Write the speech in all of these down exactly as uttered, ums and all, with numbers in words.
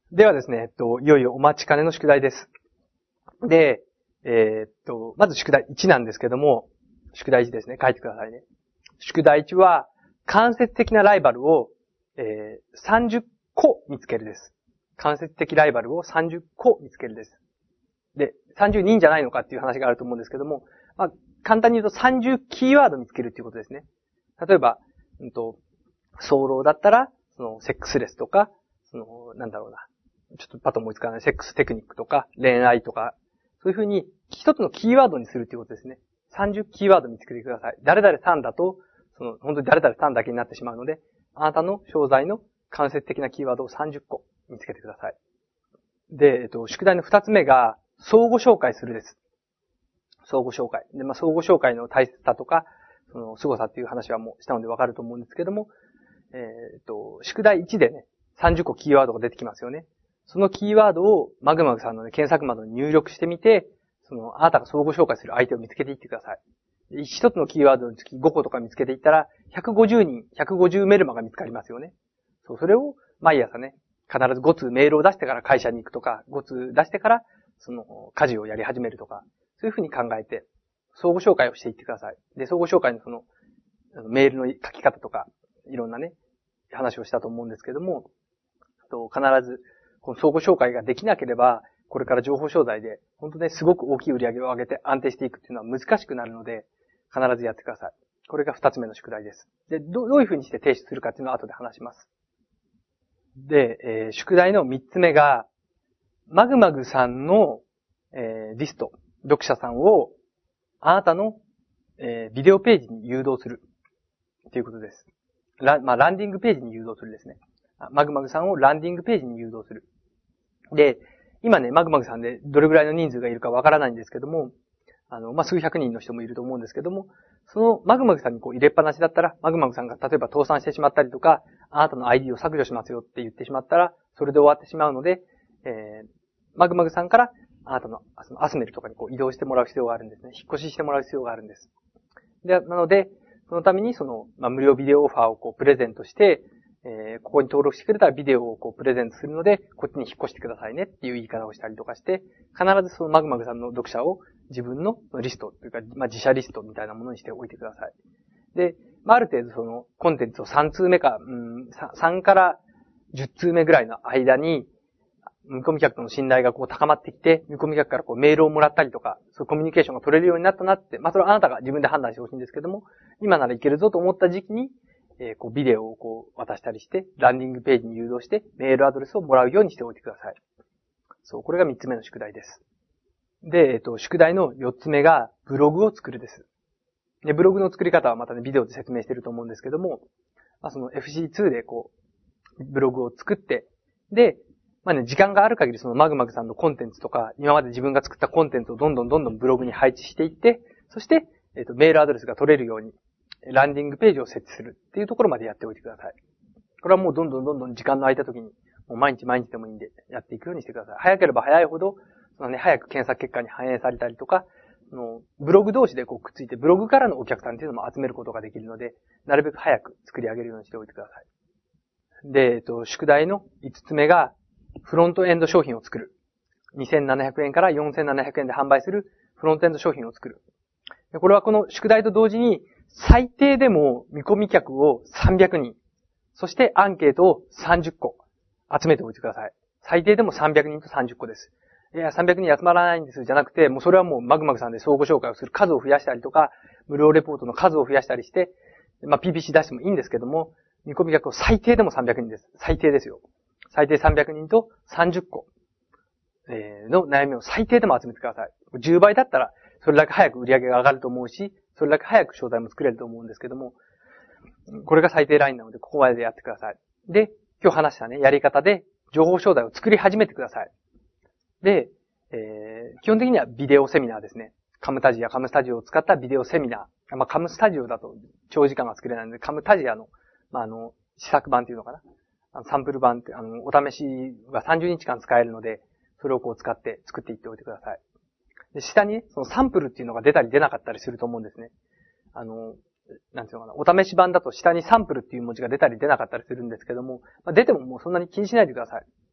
ではですね、えっと、いよいよお待ちかねの宿題です。で、えー、っと、まず宿題いちなんですけども、宿題いちですね。書いてくださいね。宿題いちは、間接的なライバルを、えー、さんじゅっこ見つけるです。間接的ライバルをさんじゅっこ見つけるです。で、さんじゅうにんじゃないのかっていう話があると思うんですけども、まあ、簡単に言うとさんじゅうキーワード見つけるっていうことですね。例えば、うんと、早漏だったら、その、セックスレスとか、その、なんだろうな。ちょっとパッと思いつかない。セックステクニックとか、恋愛とか、そういう風に一つのキーワードにするっていうことですね。さんじゅうキーワード見つけてください。誰々さんだと、その、本当に誰々さんだけになってしまうので、あなたの商材の間接的なキーワードをさんじゅっこ見つけてください。で、えっと、宿題の二つ目が、相互紹介するです。相互紹介。で、まあ、相互紹介の大切さとか、その、凄さっていう話はもうしたのでわかると思うんですけども、えっと、宿題いちでね、さんじゅっこキーワードが出てきますよね。そのキーワードをマグマグさんの、ね、検索窓に入力してみて、その、あなたが相互紹介する相手を見つけていってください。一つのキーワードにつきごことか見つけていったら、ひゃくごじゅうにん、ひゃくごじゅうメルマが見つかりますよね。そう、それを毎朝ね、必ずご通メールを出してから会社に行くとか、ご通出してから、その、家事をやり始めるとか、そういうふうに考えて、相互紹介をしていってください。で、相互紹介のその、メールの書き方とか、いろんなね、話をしたと思うんですけども、と必ず、この相互紹介ができなければ、これから情報商材で、本当ね、すごく大きい売り上げを上げて安定していくっていうのは難しくなるので、必ずやってください。これが二つ目の宿題です。で、どういうふうにして提出するかっていうのは後で話します。で、えー、宿題の三つ目が、マグマグさんの、えー、リスト、読者さんを、あなたの、えー、ビデオページに誘導する。ということです。ラ、まあ、ランディングページに誘導するですね。マグマグさんをランディングページに誘導する。で、今ね、マグマグさんでどれぐらいの人数がいるかわからないんですけども、あの、まあ、数百人の人もいると思うんですけども、そのマグマグさんにこう入れっぱなしだったら、マグマグさんが例えば倒産してしまったりとか、あなたの アイディー を削除しますよって言ってしまったら、それで終わってしまうので、えー、マグマグさんからあなたの、そのアスメルとかにこう移動してもらう必要があるんですね。引っ越ししてもらう必要があるんです。で、なので、そのためにその、まあ、無料ビデオオファーをこうプレゼントして、えー、ここに登録してくれたらビデオをこうプレゼントするので、こっちに引っ越してくださいねっていう言い方をしたりとかして、必ずそのマグマグさんの読者を自分のリストというか、まあ、自社リストみたいなものにしておいてください。で、まあ、ある程度そのコンテンツをさん通目か、うん、さんからじゅっ通目ぐらいの間に、見込み客との信頼がこう高まってきて、見込み客からこうメールをもらったりとか、そういうコミュニケーションが取れるようになったなって、まあ、それはあなたが自分で判断してほしいんですけども、今ならいけるぞと思った時期に、えー、こうビデオをこう渡したりして、ランディングページに誘導して、メールアドレスをもらうようにしておいてください。そう、これがみっつめの宿題です。で、えっと、宿題のよっつめが、ブログを作るです。で、ブログの作り方はまたね、ビデオで説明してると思うんですけども、まあ、その エフシーツー でこう、ブログを作って、で、まあね、時間がある限りそのマグマグさんのコンテンツとか、今まで自分が作ったコンテンツをどんどんどんどんブログに配置していって、そして、えっと、メールアドレスが取れるように、ランディングページを設置するっていうところまでやっておいてください。これはもうどんどんどんどん時間の空いた時に、もう毎日毎日でもいいんで、やっていくようにしてください。早ければ早いほど、そのね、早く検索結果に反映されたりとか、そのブログ同士でこうくっついて、ブログからのお客さんっていうのも集めることができるので、なるべく早く作り上げるようにしておいてください。で、えっと、宿題のいつつめが、フロントエンド商品を作る。にせんななひゃくえんからよんせんななひゃくえんで販売するフロントエンド商品を作る。これはこの宿題と同時に、最低でも見込み客をさんびゃくにん、そしてアンケートをさんじゅっこ集めておいてください。最低でもさんびゃくにんとさんじゅっこです。いや、さんびゃくにん集まらないんですじゃなくて、もうそれはもうマグマグさんで相互紹介をする数を増やしたりとか、無料レポートの数を増やしたりして、まあ ピーピーシー 出してもいいんですけども、見込み客を最低でもさんびゃくにんです。最低ですよ。最低さんびゃくにんとさんじゅっこの悩みを最低でも集めてください。じゅうばいだったら、それだけ早く売り上げが上がると思うし、それだけ早く商材も作れると思うんですけども、これが最低ラインなので、ここまでやってください。で、今日話したね、やり方で、情報商材を作り始めてください。で、えー、基本的にはビデオセミナーですね。カムタジア、カムスタジオを使ったビデオセミナー。まあ、カムスタジオだと長時間が作れないので、カムタジアの、まあ、あの、試作版っていうのかな。あのサンプル版って、あの、お試しがさんじゅうにちかん使えるので、それをこう使って作っていっておいてください。で、下にね、そのサンプルっていうのが出たり出なかったりすると思うんですね。あの、なんていうのかな、お試し版だと下にサンプルっていう文字が出たり出なかったりするんですけども、まあ、出てももうそんなに気にしないでください。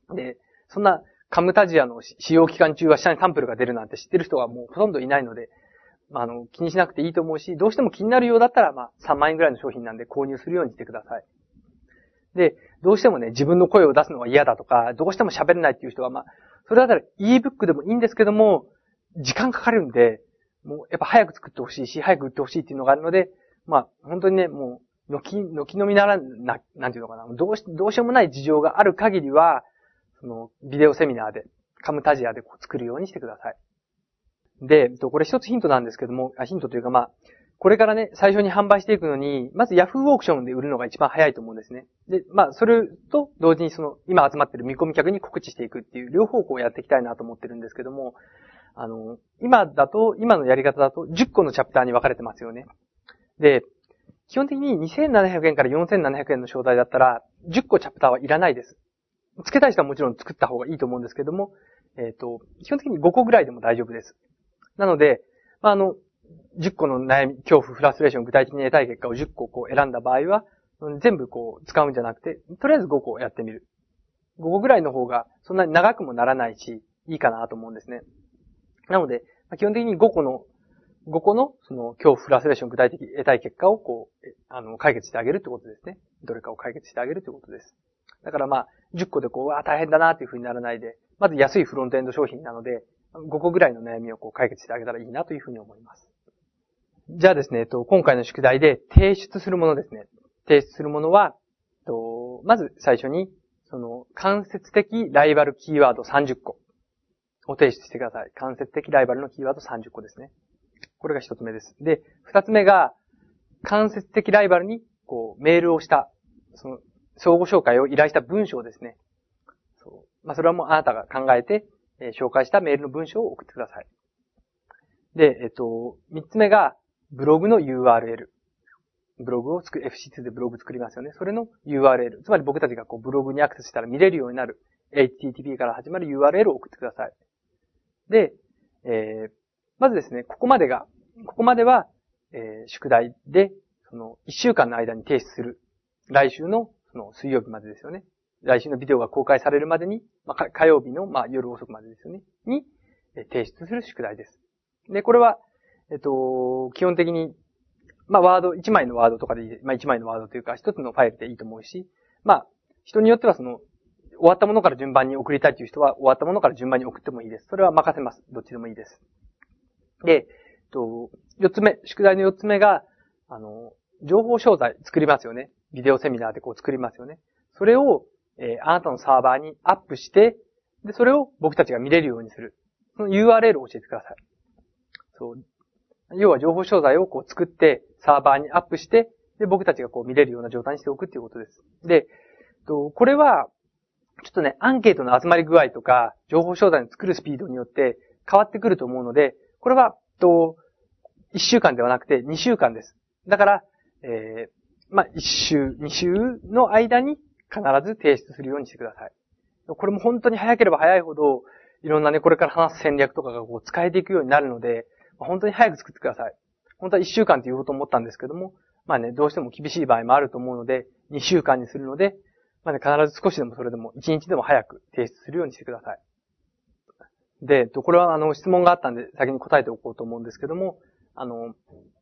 で、そんなカムタジアの使用期間中は下にサンプルが出るなんて知ってる人はもうほとんどいないので、まあ、あの、気にしなくていいと思うし、どうしても気になるようだったら、まあ、さんまんえんぐらいの商品なんで購入するようにしてください。で、どうしてもね、自分の声を出すのが嫌だとか、どうしても喋れないっていう人は、まあ、それだったら e-book でもいいんですけども、時間かかるんで、もうやっぱ早く作ってほしいし、早く売ってほしいっていうのがあるので、まあ、本当にね、もう、のき、のきのみならん、な、なんていうのかな、どうし、どうしようもない事情がある限りは、その、ビデオセミナーで、カムタジアでこう作るようにしてください。で、これ一つヒントなんですけども、ヒントというかまあ、これからね、最初に販売していくのに、まず Yahoo オークションで売るのが一番早いと思うんですね。で、まあ、それと同時にその、今集まってる見込み客に告知していくっていう両方向をやっていきたいなと思ってるんですけども、あの、今だと、今のやり方だとじゅっこのチャプターに分かれてますよね。で、基本的ににせんななひゃくえんからよんせんななひゃくえんの商材だったら、じゅっこチャプターはいらないです。付けたい人はもちろん作った方がいいと思うんですけども、えっと、基本的にごこぐらいでも大丈夫です。なので、まあ、あの、じゅっこの悩み、恐怖、フラストレーション、具体的に得たい結果をじゅっここう選んだ場合は、全部こう使うんじゃなくて、とりあえずごこやってみる。ごこぐらいの方がそんなに長くもならないし、いいかなと思うんですね。なので、基本的にごこの、ごこのその恐怖、フラストレーション、具体的に得たい結果をこう、あの、解決してあげるってことですね。どれかを解決してあげるってことです。だからまあ、じゅっこでこう、うわ、大変だなっていう風にならないで、まず安いフロントエンド商品なので、ごこぐらいの悩みをこう解決してあげたらいいなというふうに思います。じゃあですね、えっと、今回の宿題で提出するものですね。提出するものは、えっと、まず最初に、その、間接的ライバルキーワードさんじゅっこを提出してください。間接的ライバルのキーワードさんじゅっこですね。これが一つ目です。で、二つ目が、間接的ライバルに、こう、メールをした、その、相互紹介を依頼した文章ですね。そう。まあ、それはもうあなたが考えて、えー、紹介したメールの文章を送ってください。で、えっと、三つ目が、ブログの ユーアールエル。ブログを作る、エフシーツー でブログ作りますよね。それの ユーアールエル。つまり僕たちがこうブログにアクセスしたら見れるようになる エイチティーティーピー から始まる ユーアールエル を送ってください。で、えー、まずですね、ここまでが、ここまでは、えー、宿題で、その、一週間の間に提出する。来週の、その、水曜日までですよね。来週のビデオが公開されるまでに、まあ、火曜日の、まあ、夜遅くまでですよね。に、提出する宿題です。で、これは、えっと、基本的に、まあ、ワード、一枚のワードとかでいい、まあ、一枚のワードというか、一つのファイルでいいと思うし、まあ、人によってはその、終わったものから順番に送りたいという人は、終わったものから順番に送ってもいいです。それは任せます。どっちでもいいです。で、えっと、四つ目、宿題の四つ目が、あの、情報商材作りますよね。ビデオセミナーでこう作りますよね。それを、えー、あなたのサーバーにアップして、で、それを僕たちが見れるようにする。その ユーアールエル を教えてください。そう。要は情報商材をこう作って、サーバーにアップして、で、僕たちがこう見れるような状態にしておくっていうことです。で、とこれは、ちょっとね、アンケートの集まり具合とか、情報商材の作るスピードによって変わってくると思うので、これは、と、いっしゅうかんではなくてにしゅうかんです。だから、えー、まあ、いっ週、に週の間に必ず提出するようにしてください。これも本当に早ければ早いほど、いろんなね、これから話す戦略とかがこう使えていくようになるので、本当に早く作ってください。本当はいっしゅうかんって言おうと思ったんですけども、まあね、どうしても厳しい場合もあると思うので、にしゅうかんにするので、まあね、必ず少しでもそれでも、いちにちでも早く提出するようにしてください。で、これはあの、質問があったんで、先に答えておこうと思うんですけども、あの、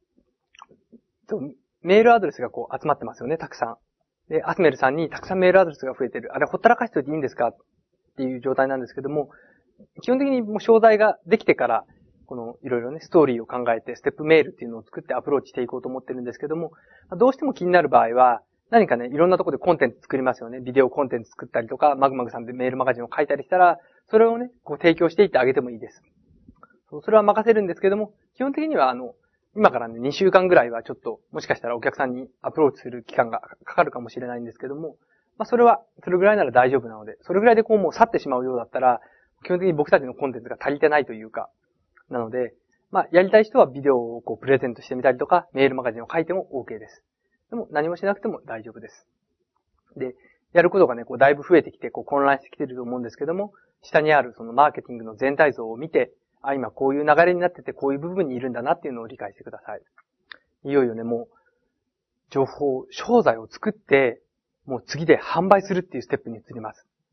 メールアドレスがこう集まってますよね、たくさん。で、アスメルさんにたくさんメールアドレスが増えてる。あれ、ほったらかしておいていいんですかっていう状態なんですけども、基本的にもう商材ができてから、このいろいろね、ストーリーを考えて、ステップメールっていうのを作ってアプローチしていこうと思ってるんですけども、どうしても気になる場合は、何かね、いろんなところでコンテンツ作りますよね。ビデオコンテンツ作ったりとか、マグマグさんでメールマガジンを書いたりしたら、それをね、こう提供していってあげてもいいです。それは任せるんですけども、基本的にはあの、今からね、にしゅうかんぐらいはちょっと、もしかしたらお客さんにアプローチする期間がかかるかもしれないんですけども、まあそれは、それぐらいなら大丈夫なので、それぐらいでこうもう去ってしまうようだったら、基本的に僕たちのコンテンツが足りてないというか、なので、まあやりたい人はビデオをこうプレゼントしてみたりとか、メールマガジンを書いても OK です。でも何もしなくても大丈夫です。で、やることがね、こうだいぶ増えてきて、こう混乱してきてると思うんですけども、下にあるそのマーケティングの全体像を見て、あ、今こういう流れになってて、こういう部分にいるんだなっていうのを理解してください。いよいよね、もう、情報、商材を作って、もう次で販売するっていうステップに移ります。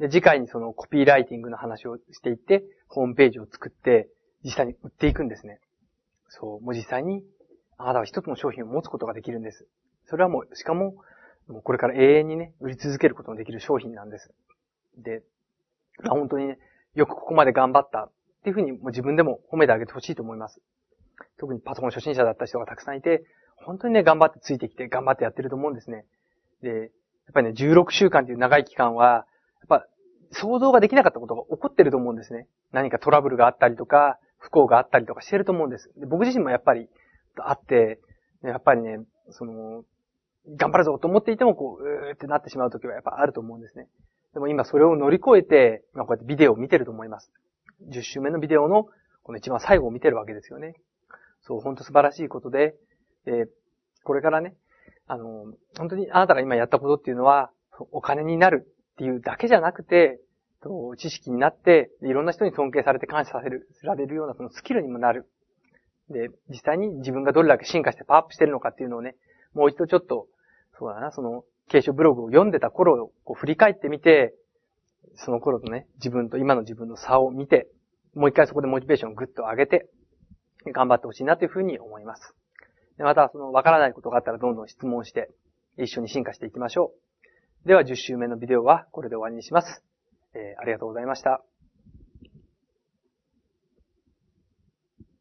で、次回にそのコピーライティングの話をしていって、ホームページを作って、実際に売っていくんですね。そう、もう実際に、あなたは一つの商品を持つことができるんです。それはもう、しかも、もうこれから永遠にね、売り続けることのできる商品なんです。で、本当にね、よくここまで頑張ったっていうふうにもう自分でも褒めてあげてほしいと思います。特にパソコン初心者だった人がたくさんいて、本当にね、頑張ってついてきて、頑張ってやってると思うんですね。で、やっぱりね、じゅうろくしゅうかんという長い期間は、やっぱ、想像ができなかったことが起こってると思うんですね。何かトラブルがあったりとか、不幸があったりとかしてると思うんです。で、僕自身もやっぱり、あって、やっぱりね、その、頑張るぞと思っていても、こう、うーってなってしまうときはやっぱあると思うんですね。でも今それを乗り越えて、今こうやってビデオを見てると思います。じゅっしゅうめのビデオの、この一番最後を見てるわけですよね。そう、本当素晴らしいことで、えー、これからね、あの、本当にあなたが今やったことっていうのは、お金になるっていうだけじゃなくて、知識になって、いろんな人に尊敬されて感謝される、されるようなそのスキルにもなる。で、実際に自分がどれだけ進化してパワーアップしてるのかっていうのをね、もう一度ちょっと、そうだな、その、継承ブログを読んでた頃をこう振り返ってみて、その頃のね、自分と今の自分の差を見て、もう一回そこでモチベーションをぐっと上げて、頑張ってほしいなというふうに思います。でまた、その、わからないことがあったらどんどん質問して、一緒に進化していきましょう。では、じゅっしゅうめのビデオはこれで終わりにします。えー、ありがとうございました。